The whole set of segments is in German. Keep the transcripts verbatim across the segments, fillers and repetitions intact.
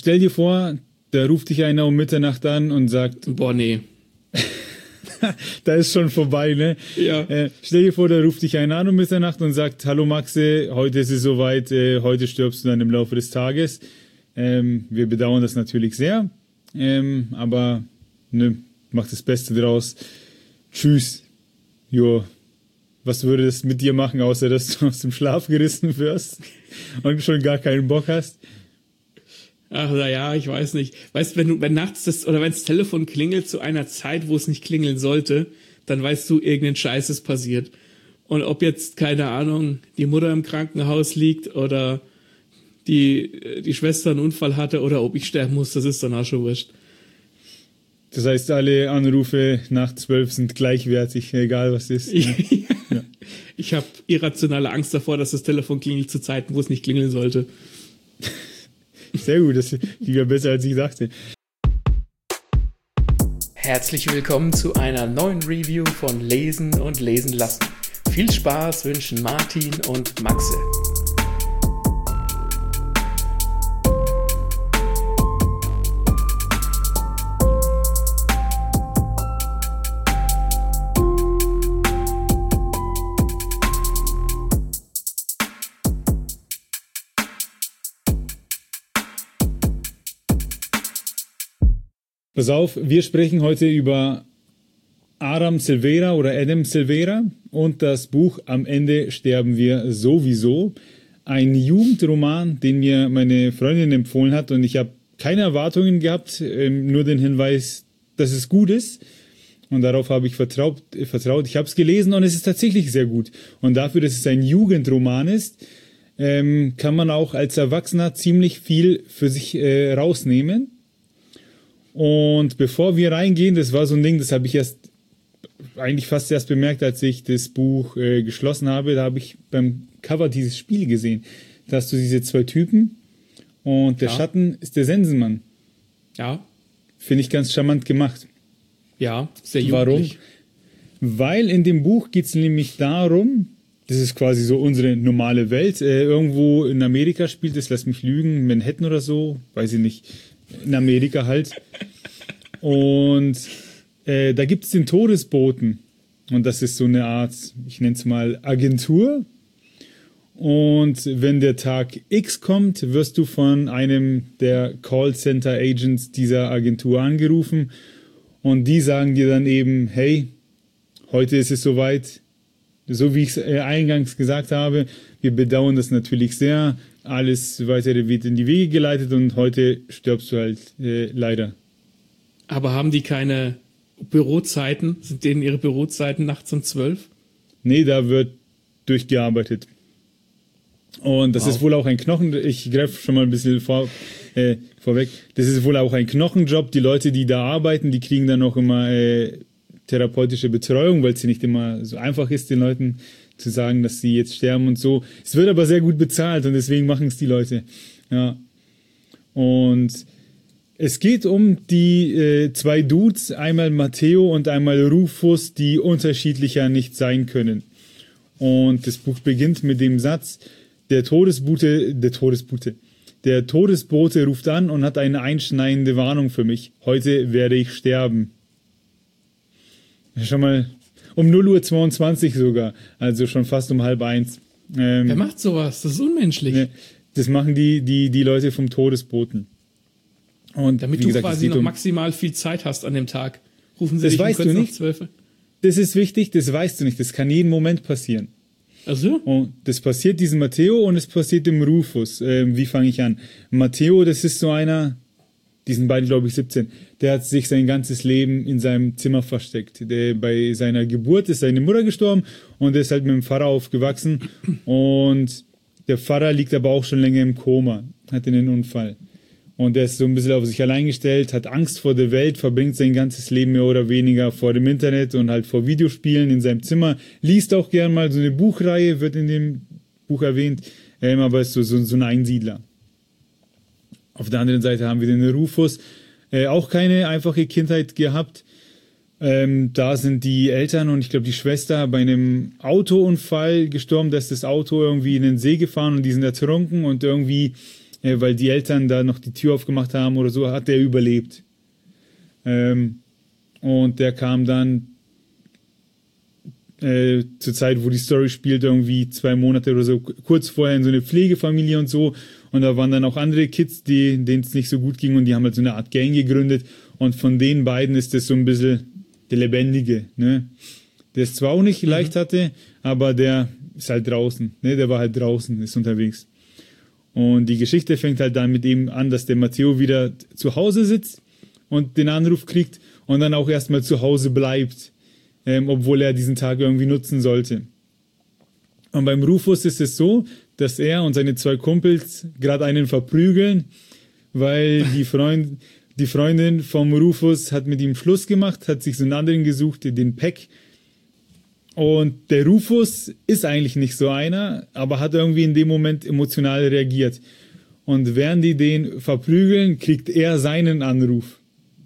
stell dir vor, da ruft dich einer um Mitternacht an und sagt... Boah, nee. Da ist schon vorbei, ne? Ja. Äh, stell dir vor, da ruft dich einer an um Mitternacht und sagt, hallo Maxe, heute ist es soweit, äh, heute stirbst du dann im Laufe des Tages. Ähm, wir bedauern das natürlich sehr, ähm, aber ne, mach das Beste draus. Tschüss. Jo. Was würde das mit dir machen, außer dass du aus dem Schlaf gerissen wirst und schon gar keinen Bock hast? Ach, naja, ich weiß nicht. Weißt du, wenn du, wenn nachts das, oder wenn das Telefon klingelt zu einer Zeit, wo es nicht klingeln sollte, dann weißt du, irgendein Scheiß ist passiert. Und ob jetzt, keine Ahnung, die Mutter im Krankenhaus liegt oder die, die Schwester einen Unfall hatte oder ob ich sterben muss, das ist dann auch schon wurscht. Das heißt, alle Anrufe nach zwölf sind gleichwertig, egal was ist. Ich, Ne? Ja. Ich habe irrationale Angst davor, dass das Telefon klingelt zu Zeiten, wo es nicht klingeln sollte. Sehr gut, das lief besser, als ich dachte. Herzlich willkommen zu einer neuen Review von Lesen und Lesen lassen. Viel Spaß wünschen Martin und Maxe. Pass auf, wir sprechen heute über Adam Silvera oder Adam Silvera und das Buch Am Ende sterben wir sowieso. Ein Jugendroman, den mir meine Freundin empfohlen hat und ich habe keine Erwartungen gehabt, nur den Hinweis, dass es gut ist. Und darauf habe ich vertraut. vertraut. Ich habe es gelesen und es ist tatsächlich sehr gut. Und dafür, dass es ein Jugendroman ist, kann man auch als Erwachsener ziemlich viel für sich rausnehmen. Und bevor wir reingehen, das war so ein Ding, das habe ich erst eigentlich fast erst bemerkt, als ich das Buch äh, geschlossen habe. Da habe ich beim Cover dieses Spiel gesehen. Da hast du diese zwei Typen und der ja. Schatten ist der Sensenmann. Ja. Finde ich ganz charmant gemacht. Ja, sehr jugendlich. Warum? Weil in dem Buch geht es nämlich darum, das ist quasi so unsere normale Welt. Äh, irgendwo in Amerika spielt es, lass mich lügen, Manhattan oder so, weiß ich nicht. In Amerika halt. Und äh, da gibt es den Todesboten. Und das ist so eine Art, ich nenne es mal Agentur. Und wenn der Tag X kommt, wirst du von einem der Callcenter-Agents dieser Agentur angerufen. Und die sagen dir dann eben, hey, heute ist es soweit. So wie ich es äh, eingangs gesagt habe, wir bedauern das natürlich sehr. Alles weitere wird in die Wege geleitet und heute stirbst du halt äh, leider. Aber haben die keine Bürozeiten? Sind denen ihre Bürozeiten nachts um zwölf? Nee, da wird durchgearbeitet. Und das wow. ist wohl auch ein Knochen... Ich greife schon mal ein bisschen vor, äh, vorweg. Das ist wohl auch ein Knochenjob. Die Leute, die da arbeiten, die kriegen dann auch immer äh, therapeutische Betreuung, weil es nicht immer so einfach ist, den Leuten zu sagen, dass sie jetzt sterben und so. Es wird aber sehr gut bezahlt und deswegen machen es die Leute. Ja. Und es geht um die äh, zwei Dudes, einmal Matteo und einmal Rufus, die unterschiedlicher nicht sein können. Und das Buch beginnt mit dem Satz, der Todesbote, der Todesbote, der Todesbote ruft an und hat eine einschneidende Warnung für mich. Heute werde ich sterben. Schon mal um null Uhr zweiundzwanzig sogar, also schon fast um halb eins. Ähm, Wer macht sowas? Das ist unmenschlich. Ne, das machen die, die, die Leute vom Todesboten. Und damit wie du gesagt, quasi noch um, maximal viel Zeit hast an dem Tag. Rufen sie das dich weißt um kurz du nach nicht. zwölf. Das ist wichtig, das weißt du nicht. Das kann jeden Moment passieren. Ach so? Und das passiert diesem Matteo und es passiert dem Rufus. Ähm, wie fange ich an? Matteo, das ist so einer, die sind beide, glaube ich, siebzehn. Der hat sich sein ganzes Leben in seinem Zimmer versteckt. Der, bei seiner Geburt ist seine Mutter gestorben und er ist halt mit dem Pfarrer aufgewachsen. Und der Pfarrer liegt aber auch schon länger im Koma, hat einen Unfall. Und er ist so ein bisschen auf sich allein gestellt, hat Angst vor der Welt, verbringt sein ganzes Leben mehr oder weniger vor dem Internet und halt vor Videospielen in seinem Zimmer. Liest auch gern mal so eine Buchreihe, wird in dem Buch erwähnt, ähm, aber ist so, so, so ein Einsiedler. Auf der anderen Seite haben wir den Rufus, äh, auch keine einfache Kindheit gehabt. Ähm, da sind die Eltern und ich glaube die Schwester bei einem Autounfall gestorben. Da ist das Auto irgendwie in den See gefahren und die sind ertrunken und irgendwie äh, weil die Eltern da noch die Tür aufgemacht haben oder so, hat der überlebt. Ähm, und der kam dann äh, zur Zeit, wo die Story spielt, irgendwie zwei Monate oder so, kurz vorher in so eine Pflegefamilie und so. Und da waren dann auch andere Kids, die, denen es nicht so gut ging und die haben halt so eine Art Gang gegründet. Und von den beiden ist das so ein bisschen der Lebendige, ne? Der es zwar auch nicht mhm. leicht hatte, aber der ist halt draußen, ne? Der war halt draußen, ist unterwegs. Und die Geschichte fängt halt dann mit ihm an, dass der Matteo wieder zu Hause sitzt und den Anruf kriegt und dann auch erstmal zu Hause bleibt, ähm, obwohl er diesen Tag irgendwie nutzen sollte. Und beim Rufus ist es so, dass er und seine zwei Kumpels gerade einen verprügeln, weil die, Freund, die Freundin vom Rufus hat mit ihm Schluss gemacht, hat sich so einen anderen gesucht, den Peck. Und der Rufus ist eigentlich nicht so einer, aber hat irgendwie in dem Moment emotional reagiert. Und während die den verprügeln, kriegt er seinen Anruf.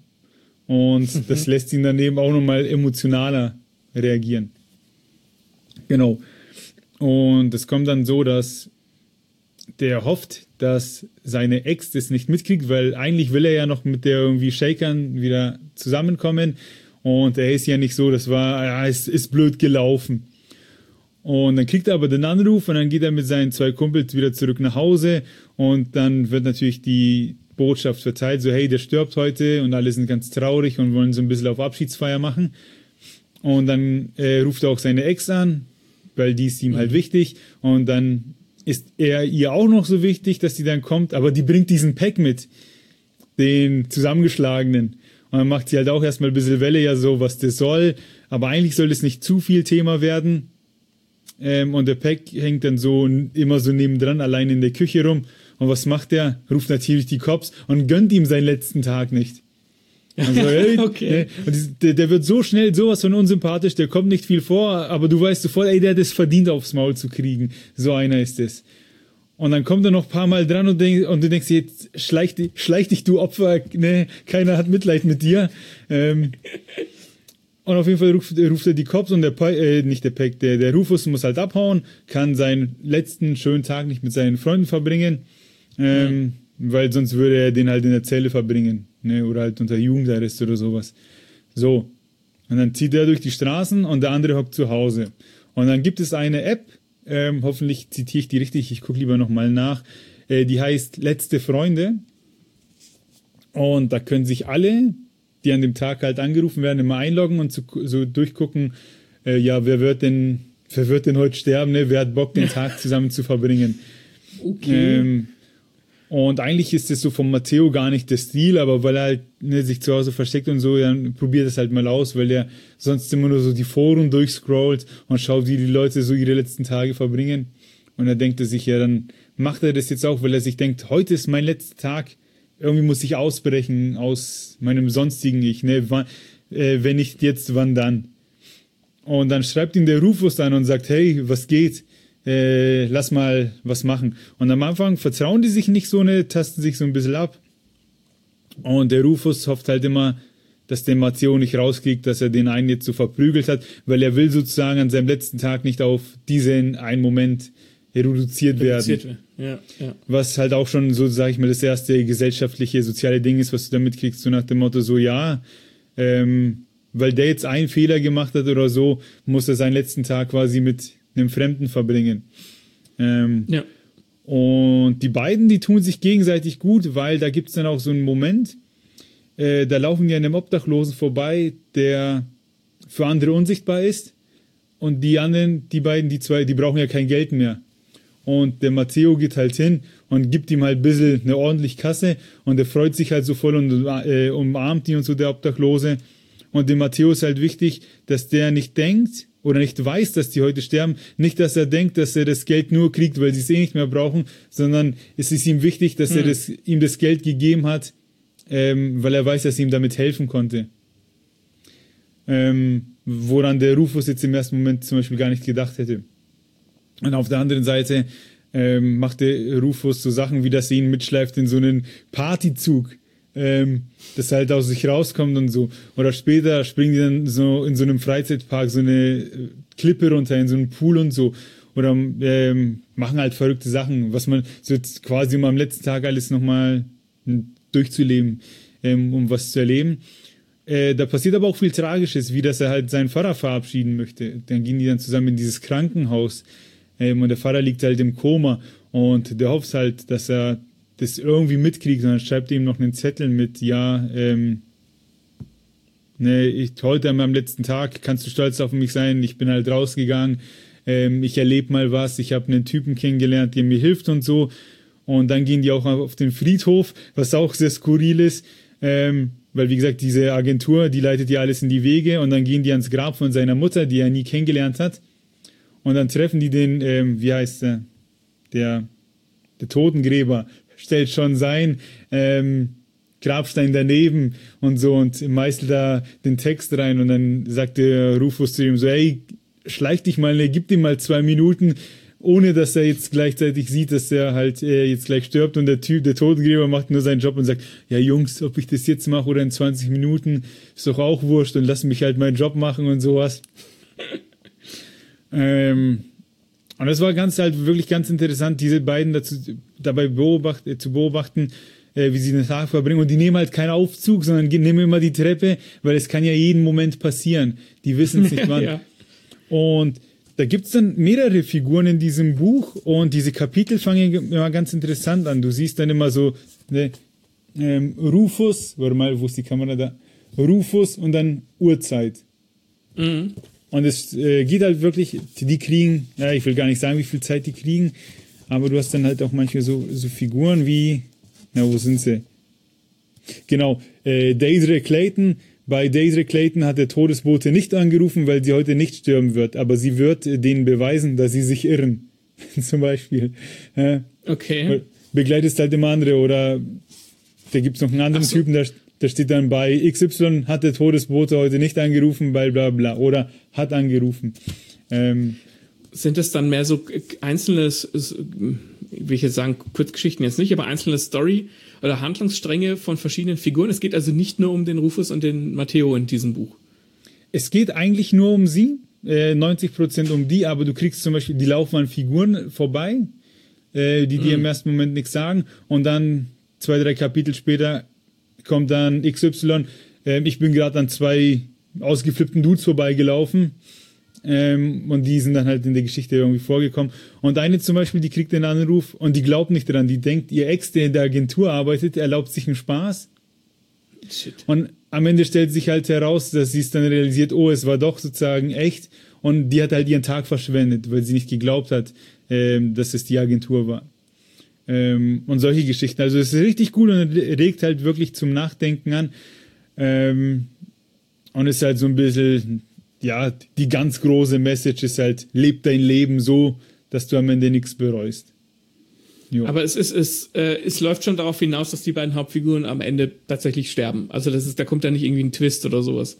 Und mhm. das lässt ihn daneben auch nochmal emotionaler reagieren. Genau. Und es kommt dann so, dass der hofft, dass seine Ex das nicht mitkriegt, weil eigentlich will er ja noch mit der irgendwie Shakern wieder zusammenkommen. Und er ist ja nicht so, das war, ja, es ist blöd gelaufen. Und dann kriegt er aber den Anruf und dann geht er mit seinen zwei Kumpels wieder zurück nach Hause und dann wird natürlich die Botschaft verteilt, so hey, der stirbt heute und alle sind ganz traurig und wollen so ein bisschen auf Abschiedsfeier machen. Und dann äh, ruft er auch seine Ex an, weil die ist ihm halt wichtig und dann ist er ihr auch noch so wichtig, dass sie dann kommt, aber die bringt diesen Pack mit, den zusammengeschlagenen. Und dann macht sie halt auch erstmal ein bisschen Welle, ja so, was das soll. Aber eigentlich soll das nicht zu viel Thema werden. Ähm, und der Peck hängt dann so immer so nebendran, allein in der Küche rum. Und was macht der? Ruft natürlich die Cops und gönnt ihm seinen letzten Tag nicht. Also, hey, okay. Und der, der wird so schnell sowas von unsympathisch, der kommt nicht viel vor, aber du weißt sofort, ey, der hat es verdient, aufs Maul zu kriegen. So einer ist es. Und dann kommt er noch ein paar Mal dran und, denk, und du denkst, jetzt schleich, schleich dich, du Opfer, ne, keiner hat Mitleid mit dir. Ähm, und auf jeden Fall ruft, ruft er die Cops und der, äh, nicht der Peck, der, der Rufus muss halt abhauen, kann seinen letzten schönen Tag nicht mit seinen Freunden verbringen, ähm, ja. weil sonst würde er den halt in der Zelle verbringen, ne, oder halt unter Jugendarrest oder sowas. So. Und dann zieht er durch die Straßen und der andere hockt zu Hause. Und dann gibt es eine App, Ähm, hoffentlich zitiere ich die richtig, ich gucke lieber nochmal nach. Äh, die heißt Letzte Freunde. Und da können sich alle, die an dem Tag halt angerufen werden, immer einloggen und zu, so durchgucken, äh, ja, wer wird denn, wer wird denn heute sterben, ne? Wer hat Bock, den Tag zusammen zu verbringen? Okay. Ähm, und eigentlich ist das so von Matteo gar nicht der Stil, aber weil er halt ne, sich zu Hause versteckt und so, dann probiert es halt mal aus, weil er sonst immer nur so die Foren durchscrollt und schaut, wie die Leute so ihre letzten Tage verbringen. Und er denkt er sich, ja, dann macht er das jetzt auch, weil er sich denkt, heute ist mein letzter Tag, irgendwie muss ich ausbrechen aus meinem sonstigen Ich, ne? Wann, äh, wenn nicht jetzt, wann dann? Und dann schreibt ihn der Rufus an und sagt, hey, was geht? Äh, lass mal was machen. Und am Anfang vertrauen die sich nicht so, ne, tasten sich so ein bisschen ab. Und der Rufus hofft halt immer, dass der Matteo nicht rauskriegt, dass er den einen jetzt so verprügelt hat, weil er will sozusagen an seinem letzten Tag nicht auf diesen einen Moment reduziert, reduziert werden. Ja, ja. Was halt auch schon so, sag ich mal, das erste gesellschaftliche, soziale Ding ist, was du da mitkriegst, so nach dem Motto so, ja, ähm, weil der jetzt einen Fehler gemacht hat oder so, muss er seinen letzten Tag quasi mit einem Fremden verbringen. Ähm, ja. Und die beiden, die tun sich gegenseitig gut, weil da gibt es dann auch so einen Moment, äh, da laufen die an einem Obdachlosen vorbei, der für andere unsichtbar ist und die anderen, die beiden, die zwei, die brauchen ja kein Geld mehr. Und der Matteo geht halt hin und gibt ihm halt ein bisschen eine ordentliche Kasse und der freut sich halt so voll und äh, umarmt ihn und so, der Obdachlose. Und dem Matteo ist halt wichtig, dass der nicht denkt, oder nicht weiß, dass die heute sterben, nicht, dass er denkt, dass er das Geld nur kriegt, weil sie es eh nicht mehr brauchen, sondern es ist ihm wichtig, dass hm. er das, ihm das Geld gegeben hat, ähm, weil er weiß, dass er ihm damit helfen konnte. Ähm, woran der Rufus jetzt im ersten Moment zum Beispiel gar nicht gedacht hätte. Und auf der anderen Seite ähm, macht der Rufus so Sachen, wie dass er ihn mitschleift in so einen Partyzug, ähm, das halt aus sich rauskommt und so. Oder später springen die dann so in so einem Freizeitpark so eine Klippe runter, in so einen Pool und so. oder ähm, machen halt verrückte Sachen, was man so jetzt quasi um am letzten Tag alles nochmal durchzuleben, ähm, um was zu erleben. Äh, da passiert aber auch viel Tragisches, wie dass er halt seinen Pfarrer verabschieden möchte. Dann gehen die dann zusammen in dieses Krankenhaus ähm, und der Pfarrer liegt halt im Koma und der hofft halt, dass er das irgendwie mitkriegt und dann schreibt er ihm noch einen Zettel mit, ja, ähm, ne, ich, heute an meinem letzten Tag kannst du stolz auf mich sein, ich bin halt rausgegangen, ähm, ich erlebe mal was, ich habe einen Typen kennengelernt, der mir hilft und so. Und dann gehen die auch auf den Friedhof, was auch sehr skurril ist, ähm, weil wie gesagt, diese Agentur, die leitet ja alles in die Wege und dann gehen die ans Grab von seiner Mutter, die er nie kennengelernt hat. Und dann treffen die den, ähm, wie heißt der, der, der Totengräber, stellt schon sein, ähm, Grabstein daneben und so und meißelt da den Text rein und dann sagt der Rufus zu ihm so, hey, schleich dich mal, gib ihm mal zwei Minuten, ohne dass er jetzt gleichzeitig sieht, dass er halt äh, jetzt gleich stirbt und der Typ, der Totengräber macht nur seinen Job und sagt, ja Jungs, ob ich das jetzt mache oder in zwanzig Minuten, ist doch auch wurscht und lass mich halt meinen Job machen und sowas. ähm, und das war ganz halt wirklich ganz interessant, diese beiden dazu, dabei beobacht, äh, zu beobachten, äh, wie sie den Tag verbringen. Und die nehmen halt keinen Aufzug, sondern nehmen immer die Treppe, weil es kann ja jeden Moment passieren. Die wissen es nicht wann. Ja. Und da gibt's dann mehrere Figuren in diesem Buch und diese Kapitel fangen immer ganz interessant an. Du siehst dann immer so ne, ähm, Rufus, warte mal, wo ist die Kamera da? Rufus und dann Uhrzeit. Mhm. Und es äh, geht halt wirklich, die kriegen, ja, ich will gar nicht sagen, wie viel Zeit die kriegen, aber du hast dann halt auch manchmal so, so Figuren wie, na, wo sind sie? Genau, äh, Deirdre Clayton. Bei Deirdre Clayton hat der Todesbote nicht angerufen, weil sie heute nicht sterben wird, aber sie wird äh, denen beweisen, dass sie sich irren. Zum Beispiel. Äh, okay. Begleitest halt immer andere oder da gibt's noch einen anderen so. Typen, der Da steht dann bei X Y hat der Todesbote heute nicht angerufen, bla bla bla. Oder hat angerufen. Ähm, Sind es dann mehr so einzelne, will ich jetzt sagen, Kurzgeschichten jetzt nicht, aber einzelne Story- oder Handlungsstränge von verschiedenen Figuren? Es geht also nicht nur um den Rufus und den Matteo in diesem Buch. Es geht eigentlich nur um sie, äh, neunzig Prozent um die, aber du kriegst zum Beispiel, die laufen an Figuren vorbei, äh, die dir mm. im ersten Moment nichts sagen und dann zwei, drei Kapitel später kommt dann X Y, äh, ich bin gerade an zwei ausgeflippten Dudes vorbeigelaufen ähm, und die sind dann halt in der Geschichte irgendwie vorgekommen. Und eine zum Beispiel, die kriegt den Anruf und die glaubt nicht dran, die denkt, ihr Ex, der in der Agentur arbeitet, erlaubt sich einen Spaß. Shit. Und am Ende stellt sich halt heraus, dass sie es dann realisiert, oh, es war doch sozusagen echt und die hat halt ihren Tag verschwendet, weil sie nicht geglaubt hat, ähm, dass es die Agentur war. Ähm, und solche Geschichten. Also es ist richtig gut und regt halt wirklich zum Nachdenken an. Ähm, und ist halt so ein bisschen, ja, die ganz große Message ist halt, leb dein Leben so, dass du am Ende nichts bereust. Jo. Aber es ist, es, äh, es läuft schon darauf hinaus, dass die beiden Hauptfiguren am Ende tatsächlich sterben. Also das ist, da kommt ja nicht irgendwie ein Twist oder sowas.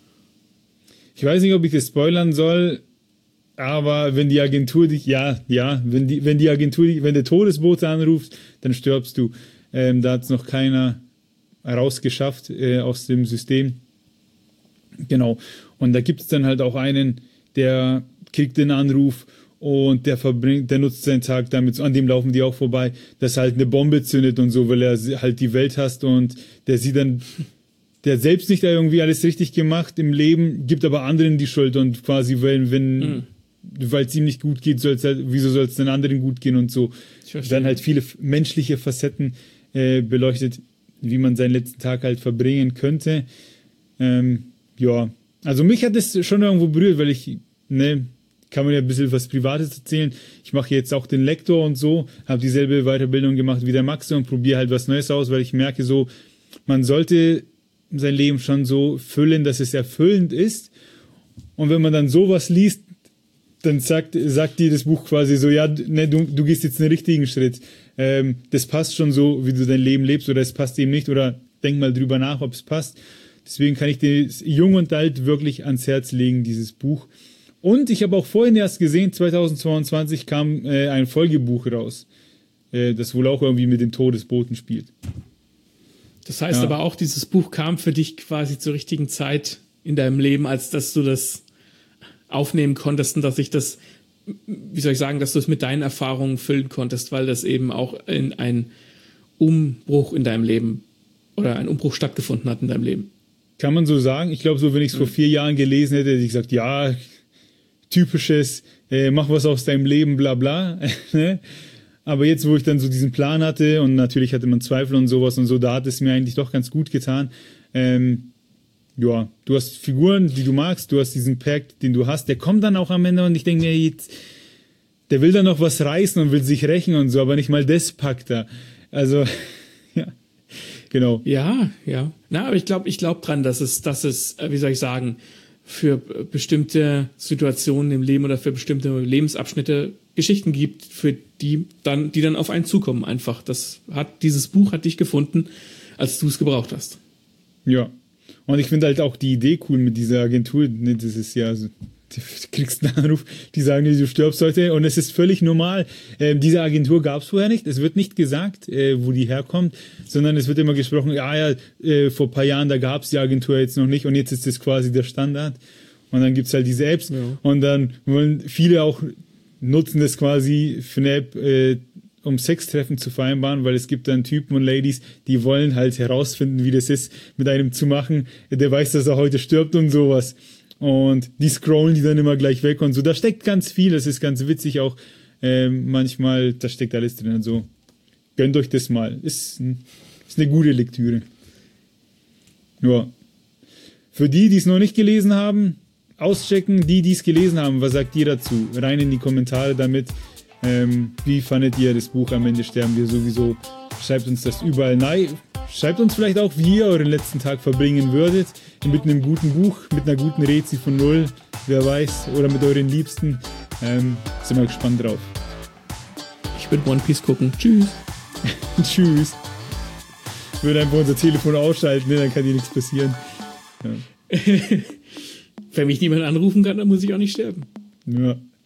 Ich weiß nicht, ob ich das spoilern soll. Aber wenn die Agentur dich, ja, ja, wenn die, wenn die Agentur dich, wenn der Todesbote anruft, dann stirbst du. Ähm, da hat es noch keiner rausgeschafft äh, aus dem System. Genau. Und da gibt es dann halt auch einen, der kriegt den Anruf und der verbringt, der nutzt seinen Tag damit, an dem laufen die auch vorbei, dass er halt eine Bombe zündet und so, weil er halt die Welt hasst und der sieht dann, der selbst nicht irgendwie alles richtig gemacht im Leben, gibt aber anderen die Schuld und quasi, wenn, wenn, mhm. weil es ihm nicht gut geht, soll's halt, wieso soll es den anderen gut gehen und so. Dann halt viele menschliche Facetten äh, beleuchtet, wie man seinen letzten Tag halt verbringen könnte. Ähm, ja, also mich hat das schon irgendwo berührt, weil ich, ne, kann man ja ein bisschen was Privates erzählen. Ich mache jetzt auch den Lektor und so, habe dieselbe Weiterbildung gemacht wie der Max und probiere halt was Neues aus, weil ich merke so, man sollte sein Leben schon so füllen, dass es erfüllend ist. Und wenn man dann sowas liest, dann sagt, sagt dir das Buch quasi so, ja, ne, du, du gehst jetzt einen richtigen Schritt. Ähm, das passt schon so, wie du dein Leben lebst, oder es passt eben nicht, oder denk mal drüber nach, ob es passt. Deswegen kann ich dir Jung und Alt wirklich ans Herz legen, dieses Buch. Und ich habe auch vorhin erst gesehen, zweitausendzweiundzwanzig kam äh, ein Folgebuch raus, äh, das wohl auch irgendwie mit dem Todesboten spielt. Das heißt ja. aber auch, dieses Buch kam für dich quasi zur richtigen Zeit in deinem Leben, als dass du das aufnehmen konntest und dass sich das wie soll ich sagen, dass du es mit deinen Erfahrungen füllen konntest, weil das eben auch in ein Umbruch in deinem Leben oder ein Umbruch stattgefunden hat in deinem Leben. Kann man so sagen. Ich glaube, so wenn ich es mhm. vor vier Jahren gelesen hätte, hätte ich gesagt, ja, typisches, äh, mach was aus deinem Leben, bla bla. Aber jetzt, wo ich dann so diesen Plan hatte und natürlich hatte man Zweifel und sowas und so, da hat es mir eigentlich doch ganz gut getan. Ähm, ja, du hast Figuren, die du magst, du hast diesen Pack, den du hast, der kommt dann auch am Ende und ich denke mir jetzt, der will dann noch was reißen und will sich rächen und so, aber nicht mal das packt er. Also, ja, genau. Ja, ja. Na, aber ich glaube, ich glaube dran, dass es, dass es, wie soll ich sagen, für bestimmte Situationen im Leben oder für bestimmte Lebensabschnitte Geschichten gibt, für die dann, die dann auf einen zukommen einfach. Das hat, dieses Buch hat dich gefunden, als du es gebraucht hast. Ja. Und ich finde halt auch die Idee cool mit dieser Agentur. Das ist ja so, du kriegst einen Anruf, die sagen dir, du stirbst heute und es ist völlig normal. Ähm, diese Agentur gab es vorher nicht. Es wird nicht gesagt, äh, wo die herkommt, sondern es wird immer gesprochen, ja, ja, äh, vor ein paar Jahren, da gab es die Agentur jetzt noch nicht und jetzt ist das quasi der Standard. Und dann gibt es halt diese Apps ja. Und dann wollen viele auch nutzen das quasi für eine App, äh, um Sextreffen zu vereinbaren, weil es gibt dann Typen und Ladies, die wollen halt herausfinden, wie das ist, mit einem zu machen, der weiß, dass er heute stirbt und sowas. Und die scrollen die dann immer gleich weg und so. Da steckt ganz viel, das ist ganz witzig auch. Ähm, manchmal, da steckt alles drin und so. Gönnt euch das mal. Ist, ist eine gute Lektüre. Ja. Für die, die es noch nicht gelesen haben, auschecken. Die, die es gelesen haben, was sagt ihr dazu? Rein in die Kommentare damit. Ähm, wie fandet ihr das Buch Am Ende sterben wir sowieso? Schreibt uns das überall rein. Schreibt uns vielleicht auch, wie ihr euren letzten Tag verbringen würdet. Mit einem guten Buch, mit einer guten Rezi von null. Wer weiß. Oder mit euren Liebsten. Ähm, sind wir gespannt drauf. Ich will One Piece gucken. Tschüss. Tschüss. Ich würde einfach unser Telefon ausschalten, ne? Dann kann dir nichts passieren. Ja. Wenn mich niemand anrufen kann, dann muss ich auch nicht sterben. Ja.